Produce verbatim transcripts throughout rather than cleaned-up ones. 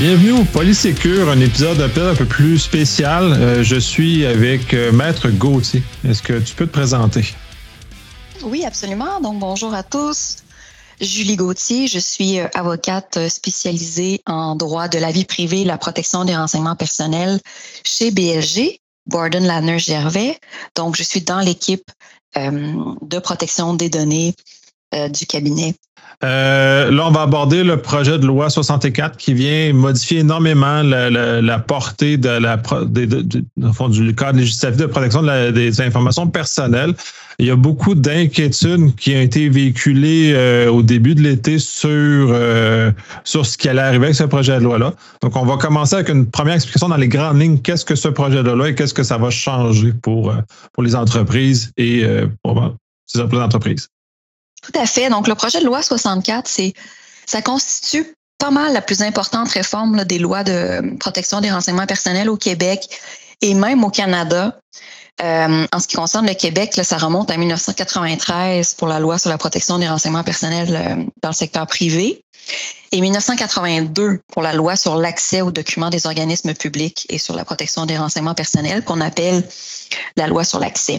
Bienvenue au Polysécure, un épisode un peu, un peu plus spécial. Euh, je suis avec euh, Maître Gauthier. Est-ce que tu peux te présenter? Oui, absolument. Donc, bonjour à tous. Julie Gauthier, je suis euh, avocate spécialisée en droit de la vie privée et la protection des renseignements personnels chez B L G, Borden Ladner Gervais. Donc, je suis dans l'équipe euh, de protection des données euh, du cabinet. Euh, là, on va aborder le projet de loi soixante-quatre qui vient modifier énormément la, la, la portée de la, de, de, de, de, fond, du cadre législatif de protection de la, des informations personnelles. Il y a beaucoup d'inquiétudes qui ont été véhiculées euh, au début de l'été sur, euh, sur ce qui allait arriver avec ce projet de loi-là. Donc, on va commencer avec une première explication dans les grandes lignes. Qu'est-ce que ce projet de loi et qu'est-ce que ça va changer pour, pour les entreprises et euh, pour ces entreprises? Tout à fait. Donc, le projet de loi soixante-quatre, c'est, ça constitue pas mal la plus importante réforme là, des lois de protection des renseignements personnels au Québec et même au Canada. Euh, en ce qui concerne le Québec, là, ça remonte à dix-neuf cent quatre-vingt-treize pour la loi sur la protection des renseignements personnels euh, dans le secteur privé et dix-neuf cent quatre-vingt-deux pour la loi sur l'accès aux documents des organismes publics et sur la protection des renseignements personnels qu'on appelle la loi sur l'accès.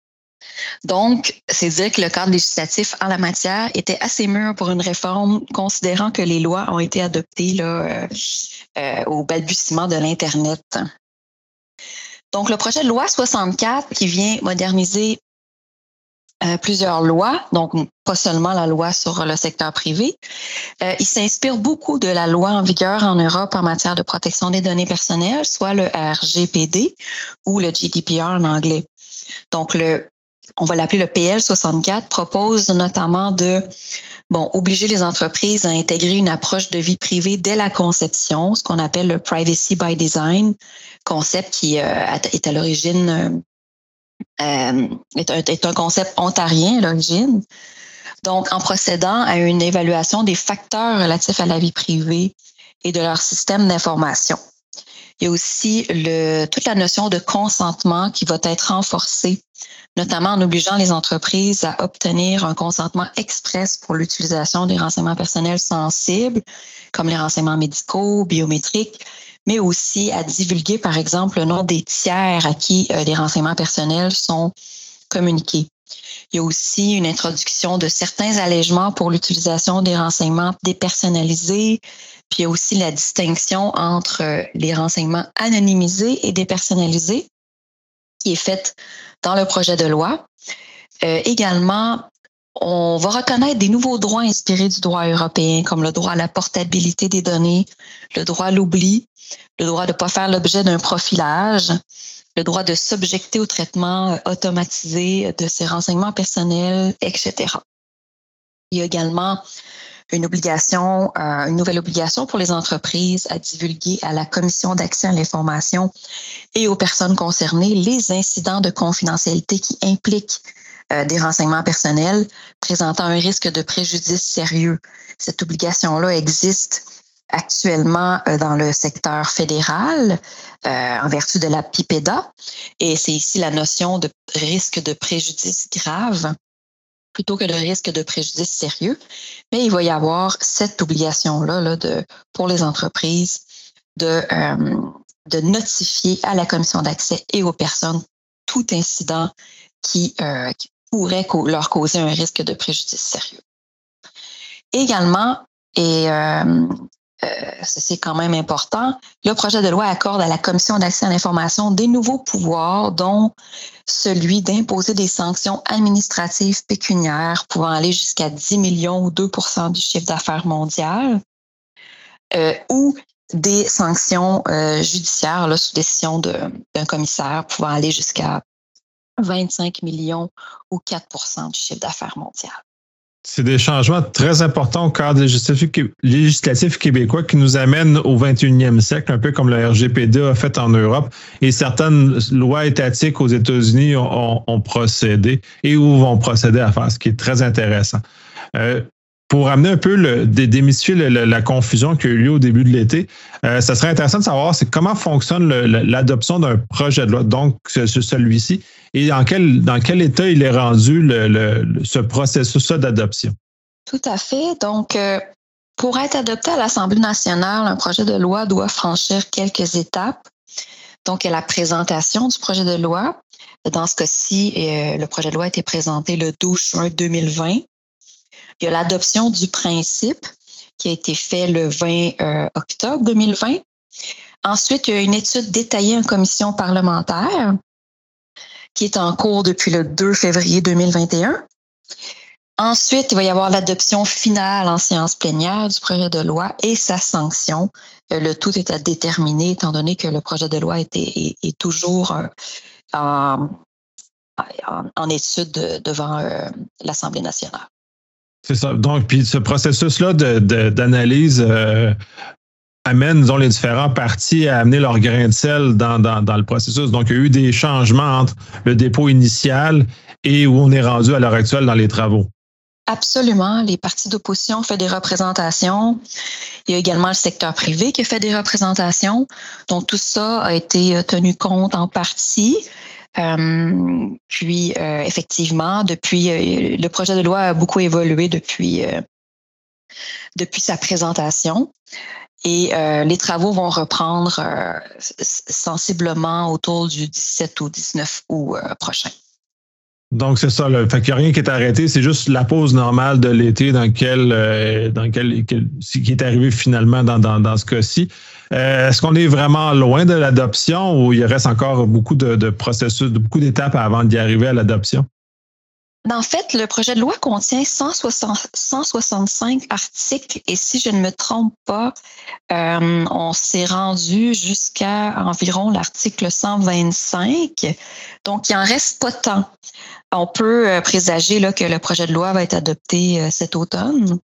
Donc, c'est dire que le cadre législatif en la matière était assez mûr pour une réforme, considérant que les lois ont été adoptées là, euh, euh, au balbutiement de l'Internet. Donc, le projet de loi soixante-quatre qui vient moderniser euh, plusieurs lois, donc pas seulement la loi sur le secteur privé, euh, il s'inspire beaucoup de la loi en vigueur en Europe en matière de protection des données personnelles, soit le R G P D ou le G D P R en anglais. Donc, le on va l'appeler le P L soixante-quatre, propose notamment de bon obliger les entreprises à intégrer une approche de vie privée dès la conception, ce qu'on appelle le Privacy by Design, concept qui euh, est à l'origine euh, est, un, est un concept ontarien à l'origine. Donc, en procédant à une évaluation des facteurs relatifs à la vie privée et de leur système d'information. Il y a aussi le, toute la notion de consentement qui va être renforcée, notamment en obligeant les entreprises à obtenir un consentement express pour l'utilisation des renseignements personnels sensibles, comme les renseignements médicaux, biométriques, mais aussi à divulguer, par exemple, le nom des tiers à qui euh, les renseignements personnels sont communiqués. Il y a aussi une introduction de certains allègements pour l'utilisation des renseignements dépersonnalisés, puis il y a aussi la distinction entre les renseignements anonymisés et dépersonnalisés qui est faite dans le projet de loi. Euh, également, on va reconnaître des nouveaux droits inspirés du droit européen, comme le droit à la portabilité des données, le droit à l'oubli, le droit de ne pas faire l'objet d'un profilage, le droit de s'objecter au traitement automatisé de ces renseignements personnels, et cetera. Il y a également une obligation, euh, une nouvelle obligation pour les entreprises à divulguer à la Commission d'accès à l'information et aux personnes concernées les incidents de confidentialité qui impliquent euh, des renseignements personnels présentant un risque de préjudice sérieux. Cette obligation-là existe actuellement euh, dans le secteur fédéral euh, en vertu de la PIPEDA et c'est ici la notion de risque de préjudice grave plutôt que de risque de préjudice sérieux. Mais il va y avoir cette obligation-là là, de, pour les entreprises de, euh, de notifier à la commission d'accès et aux personnes tout incident qui, euh, qui pourrait co- leur causer un risque de préjudice sérieux. Également, et euh, euh, ceci est quand même important, le projet de loi accorde à la commission d'accès à l'information des nouveaux pouvoirs, dont celui d'imposer des sanctions administratives pécuniaires pouvant aller jusqu'à dix millions ou deux pour cent du chiffre d'affaires mondial, euh, ou des sanctions euh, judiciaires là, sous décision de, d'un commissaire pouvant aller jusqu'à vingt-cinq millions ou quatre pour cent du chiffre d'affaires mondial. C'est des changements très importants au cadre législatif, législatif québécois qui nous amènent au vingt et unième siècle, un peu comme le R G P D a fait en Europe. Et certaines lois étatiques aux États-Unis ont, ont procédé et ou vont procéder à faire, ce qui est très intéressant. Euh, pour amener un peu, le, démystifier le, le, la confusion qui a eu lieu au début de l'été, euh, ça serait intéressant de savoir c'est comment fonctionne le, l'adoption d'un projet de loi, donc celui-ci, et dans quel, dans quel état il est rendu le, le, ce processus d'adoption. Tout à fait. Donc, euh, Pour être adopté à l'Assemblée nationale, un projet de loi doit franchir quelques étapes. Donc, il y a la présentation du projet de loi. Dans ce cas-ci, euh, le projet de loi a été présenté le douze juin deux mille vingt. Il y a l'adoption du principe qui a été fait le vingt euh, octobre deux mille vingt. Ensuite, il y a une étude détaillée en commission parlementaire qui est en cours depuis le deux février deux mille vingt et un. Ensuite, il va y avoir l'adoption finale en séance plénière du projet de loi et sa sanction. Le tout est à déterminer étant donné que le projet de loi est, est, est toujours euh, en, en, en étude de, devant euh, l'Assemblée nationale. C'est ça. Donc, puis ce processus-là de, de, d'analyse euh, amène, disons, les différents partis à amener leur grain de sel dans, dans, dans le processus. Donc, il y a eu des changements entre le dépôt initial et où on est rendu à l'heure actuelle dans les travaux. Absolument. Les partis d'opposition ont fait des représentations. Il y a également le secteur privé qui a fait des représentations. Donc, tout ça a été tenu compte en partie. Euh, puis, euh, effectivement, depuis euh, le projet de loi a beaucoup évolué depuis, euh, depuis sa présentation. Et euh, les travaux vont reprendre euh, sensiblement autour du dix-sept ou dix-neuf août euh, prochain. Donc, c'est ça. Là. Fait qu'il n'y a rien qui est arrêté. C'est juste la pause normale de l'été dans lequel, euh, dans lequel, quel, qui est arrivé finalement dans, dans, dans ce cas-ci. Euh, est-ce qu'on est vraiment loin de l'adoption ou il reste encore beaucoup de, de processus, de, beaucoup d'étapes avant d'y arriver à l'adoption? En fait, le projet de loi contient cent soixante-cinq articles et si je ne me trompe pas, euh, on s'est rendu jusqu'à environ l'article cent vingt-cinq. Donc, il en reste pas tant. On peut euh, présager là, que le projet de loi va être adopté euh, cet automne.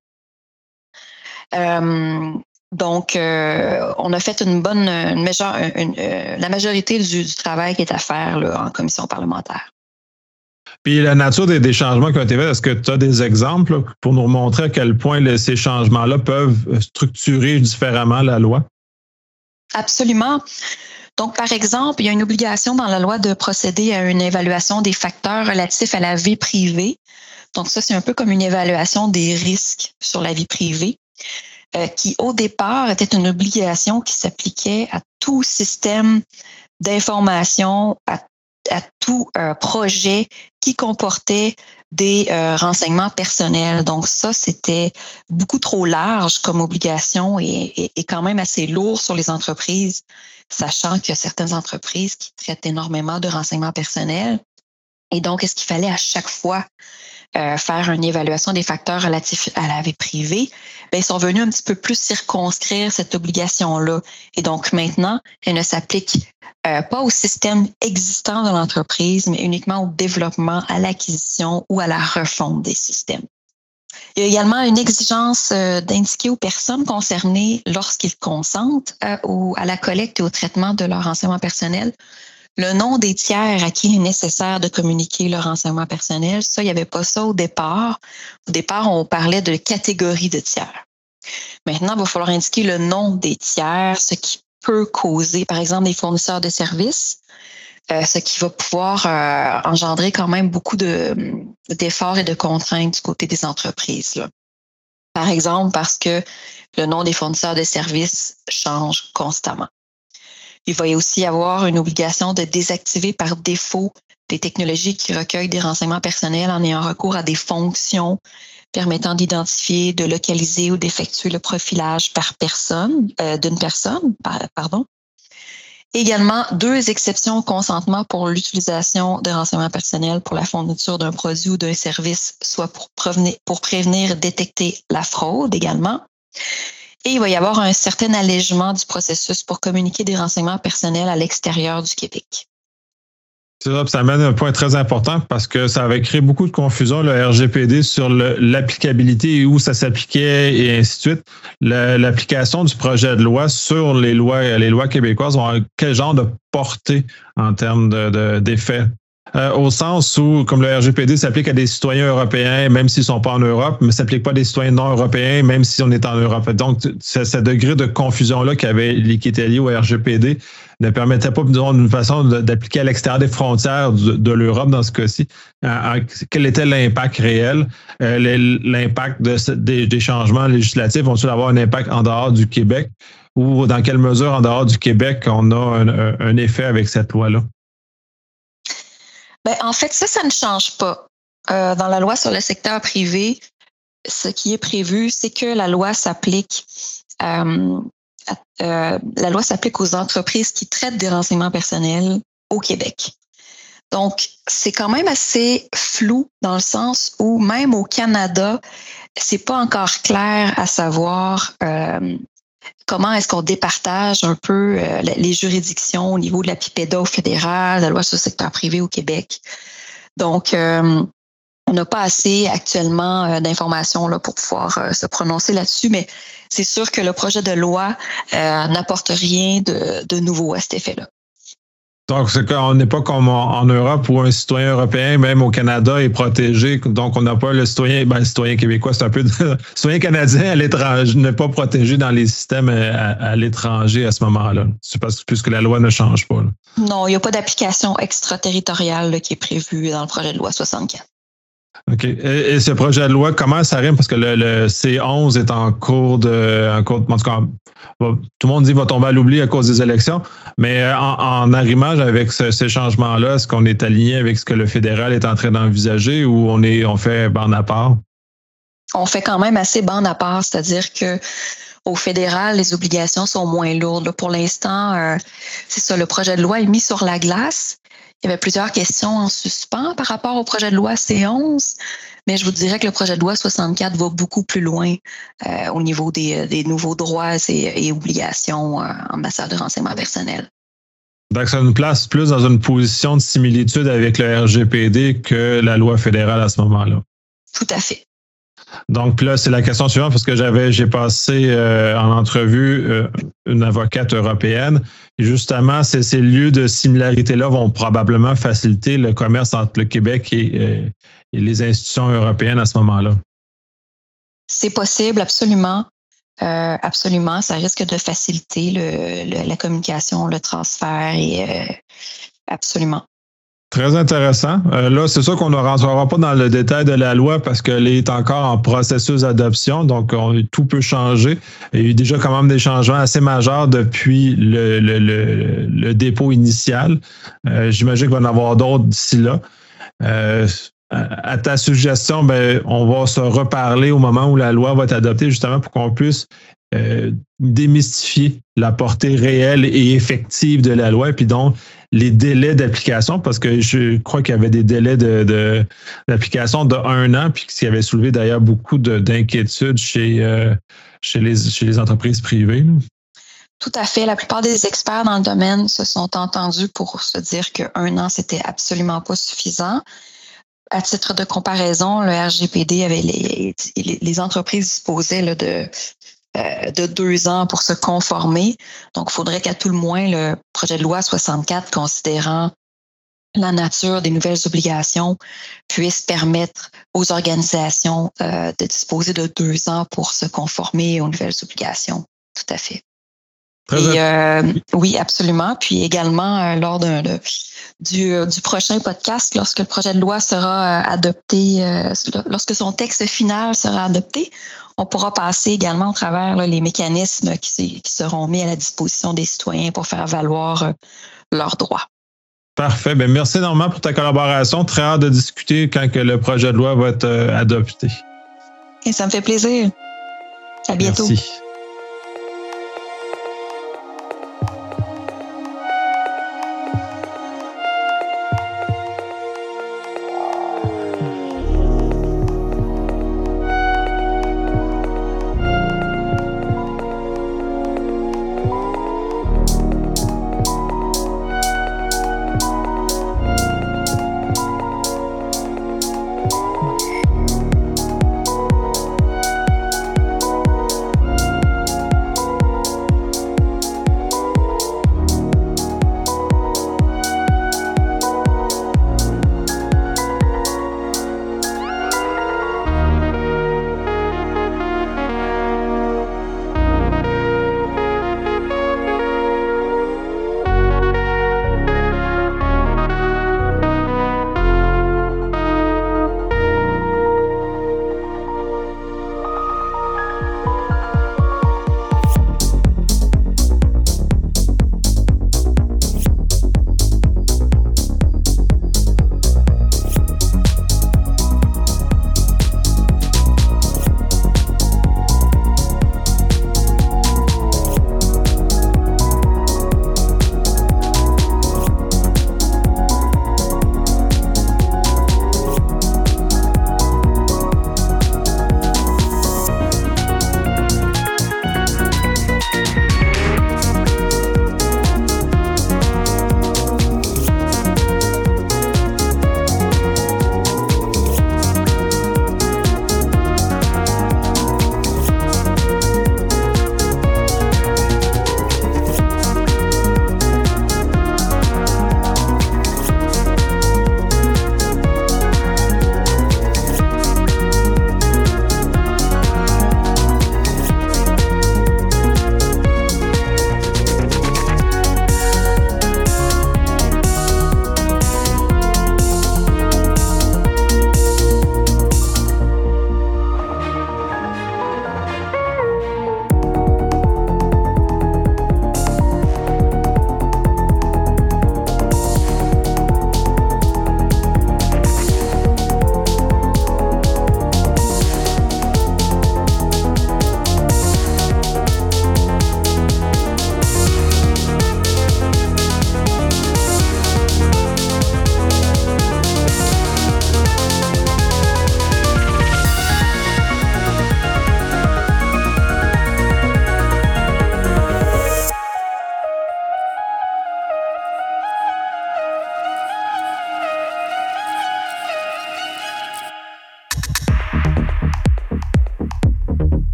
Euh, donc, euh, on a fait une bonne, une majeure, une, une, la majorité du, du travail qui est à faire là, en commission parlementaire. Puis la nature des, des changements qui ont été faits, est-ce que tu as des exemples là, pour nous montrer à quel point le, ces changements-là peuvent structurer différemment la loi? Absolument. Donc, par exemple, il y a une obligation dans la loi de procéder à une évaluation des facteurs relatifs à la vie privée. Donc, ça, c'est un peu comme une évaluation des risques sur la vie privée, euh, qui, au départ, était une obligation qui s'appliquait à tout système d'information, à à tout euh, projet qui comportait des euh, renseignements personnels. Donc ça, c'était beaucoup trop large comme obligation et, et, et quand même assez lourd sur les entreprises, sachant qu'il y a certaines entreprises qui traitent énormément de renseignements personnels. Et donc, est-ce qu'il fallait à chaque fois euh, faire une évaluation des facteurs relatifs à la vie privée? Bien, ils sont venus un petit peu plus circonscrire cette obligation-là. Et donc, maintenant, elle ne s'applique euh, pas au système existant de l'entreprise, mais uniquement au développement, à l'acquisition ou à la refonte des systèmes. Il y a également une exigence euh, d'indiquer aux personnes concernées lorsqu'ils consentent euh, au, à la collecte et au traitement de leurs renseignements personnels le nom des tiers à qui il est nécessaire de communiquer leur renseignement personnel. Ça, il n'y avait pas ça au départ. Au départ, on parlait de catégorie de tiers. Maintenant, il va falloir indiquer le nom des tiers, ce qui peut causer, par exemple, des fournisseurs de services, euh, ce qui va pouvoir euh, engendrer quand même beaucoup de, d'efforts et de contraintes du côté des entreprises, là. Par exemple, parce que le nom des fournisseurs de services change constamment. Il va y aussi avoir une obligation de désactiver par défaut des technologies qui recueillent des renseignements personnels en ayant recours à des fonctions permettant d'identifier, de localiser ou d'effectuer le profilage par personne, euh, d'une personne, pardon. Également, deux exceptions au consentement pour l'utilisation de renseignements personnels pour la fourniture d'un produit ou d'un service, soit pour prévenir, pour prévenir et détecter la fraude également. Et il va y avoir un certain allègement du processus pour communiquer des renseignements personnels à l'extérieur du Québec. C'est ça, ça amène un point très important parce que ça avait créé beaucoup de confusion, le R G P D, sur le, l'applicabilité et où ça s'appliquait et ainsi de suite. Le, l'application du projet de loi sur les lois, les lois québécoises ont quel genre de portée en termes de, de, d'effets Euh, au sens où, comme le R G P D s'applique à des citoyens européens, même s'ils ne sont pas en Europe, mais ne s'applique pas à des citoyens non européens, même si on est en Europe. Donc, ce, ce degré de confusion-là qui avait, qui était lié au R G P D ne permettait pas, disons, d'une façon d'appliquer à l'extérieur des frontières de, de l'Europe dans ce cas-ci. Euh, quel était l'impact réel? Euh, l'impact de, des, des changements législatifs vont-ils avoir un impact en dehors du Québec? Ou dans quelle mesure, en dehors du Québec, on a un, un effet avec cette loi-là? Ben, en fait, ça, ça ne change pas. Euh, dans la loi sur le secteur privé, ce qui est prévu, c'est que la loi s'applique euh, euh, la loi s'applique aux entreprises qui traitent des renseignements personnels au Québec. Donc, c'est quand même assez flou dans le sens où même au Canada, c'est pas encore clair à savoir euh, comment est-ce qu'on départage un peu euh, les juridictions au niveau de la PIPEDA au fédéral, la loi sur le secteur privé au Québec. Donc, euh, on n'a pas assez actuellement euh, d'informations là, pour pouvoir euh, se prononcer là-dessus, mais c'est sûr que le projet de loi euh, n'apporte rien de, de nouveau à cet effet-là. Donc, c'est qu'on n'est pas comme en Europe où un citoyen européen, même au Canada, est protégé. Donc, on n'a pas le citoyen, ben, le citoyen québécois, c'est un peu, le citoyen canadien à l'étranger n'est pas protégé dans les systèmes à, à l'étranger à ce moment-là. C'est parce que puisque la loi ne change pas. Là. Non, il n'y a pas d'application extraterritoriale là, qui est prévue dans le projet de loi soixante-quatre. OK. Et, et ce projet de loi, comment ça rime? Parce que le, le C onze est en cours de. En cours de en tout cas, tout le monde dit qu'il va tomber à l'oubli à cause des élections. Mais en, en arrimage avec ce, ces changements-là, est-ce qu'on est aligné avec ce que le fédéral est en train d'envisager ou on est on fait bande à part? On fait quand même assez bande à part, c'est-à-dire que au fédéral, les obligations sont moins lourdes. Pour l'instant, euh, c'est ça, le projet de loi est mis sur la glace. Il y avait plusieurs questions en suspens par rapport au projet de loi C onze, mais je vous dirais que le projet de loi soixante-quatre va beaucoup plus loin euh, au niveau des, des nouveaux droits et, et obligations euh, en matière de renseignement personnel. Donc, ça nous place plus dans une position de similitude avec le R G P D que la loi fédérale à ce moment-là. Tout à fait. Donc là, c'est la question suivante parce que j'avais, j'ai passé euh, en entrevue euh, une avocate européenne. Et justement, ces, ces lieux de similarité-là vont probablement faciliter le commerce entre le Québec et, euh, et les institutions européennes à ce moment-là. C'est possible, absolument. Euh, absolument. Ça risque de faciliter le, le, la communication, le transfert et euh, absolument. Très intéressant. Euh, là, c'est sûr qu'on ne rentrera pas dans le détail de la loi parce qu'elle est encore en processus d'adoption, donc on, tout peut changer. Il y a eu déjà quand même des changements assez majeurs depuis le, le, le, le dépôt initial. Euh, j'imagine qu'il va y en avoir d'autres d'ici là. Euh, à ta suggestion, ben, on va se reparler au moment où la loi va être adoptée, justement pour qu'on puisse euh, démystifier la portée réelle et effective de la loi, et puis donc les délais d'application, parce que je crois qu'il y avait des délais de, de, d'application de un an, puis ce qui avait soulevé d'ailleurs beaucoup de, d'inquiétudes chez, euh, chez, les, chez les entreprises privées. Là. Tout à fait. La plupart des experts dans le domaine se sont entendus pour se dire qu'un an, c'était absolument pas suffisant. À titre de comparaison, le R G P D avait les, les, les entreprises disposaient là, de Euh, de deux ans pour se conformer. Donc, il faudrait qu'à tout le moins, le projet de loi soixante-quatre, considérant la nature des nouvelles obligations, puisse permettre aux organisations euh, de disposer de deux ans pour se conformer aux nouvelles obligations. Tout à fait. Et, euh, oui, absolument. Puis également, euh, lors d'un, de, du, du prochain podcast, lorsque le projet de loi sera euh, adopté, euh, lorsque son texte final sera adopté, on pourra passer également au travers là, les mécanismes qui, qui seront mis à la disposition des citoyens pour faire valoir euh, leurs droits. Parfait. Bien, merci énormément pour ta collaboration. Très hâte de discuter quand que le projet de loi va être euh, adopté. Et ça me fait plaisir. À bientôt. Merci.